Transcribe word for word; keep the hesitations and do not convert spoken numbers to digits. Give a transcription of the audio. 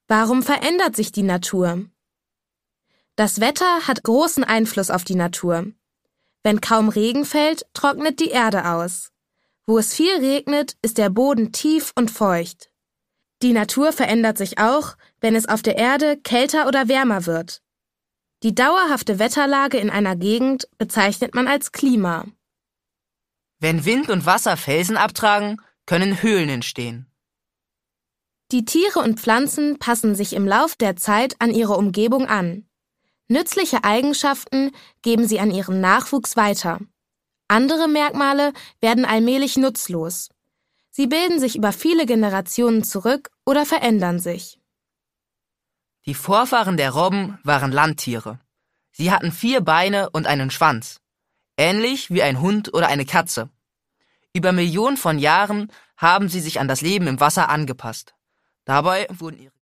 Warum verändert sich die Natur? Das Wetter hat großen Einfluss auf die Natur. Wenn kaum Regen fällt, trocknet die Erde aus. Wo es viel regnet, ist der Boden tief und feucht. Die Natur verändert sich auch, wenn es auf der Erde kälter oder wärmer wird. Die dauerhafte Wetterlage in einer Gegend bezeichnet man als Klima. Wenn Wind und Wasser Felsen abtragen, können Höhlen entstehen. Die Tiere und Pflanzen passen sich im Lauf der Zeit an ihre Umgebung an. Nützliche Eigenschaften geben sie an ihren Nachwuchs weiter. Andere Merkmale werden allmählich nutzlos. Sie bilden sich über viele Generationen zurück oder verändern sich. Die Vorfahren der Robben waren Landtiere. Sie hatten vier Beine und einen Schwanz, ähnlich wie ein Hund oder eine Katze. Über Millionen von Jahren haben sie sich an das Leben im Wasser angepasst. Dabei wurden ihre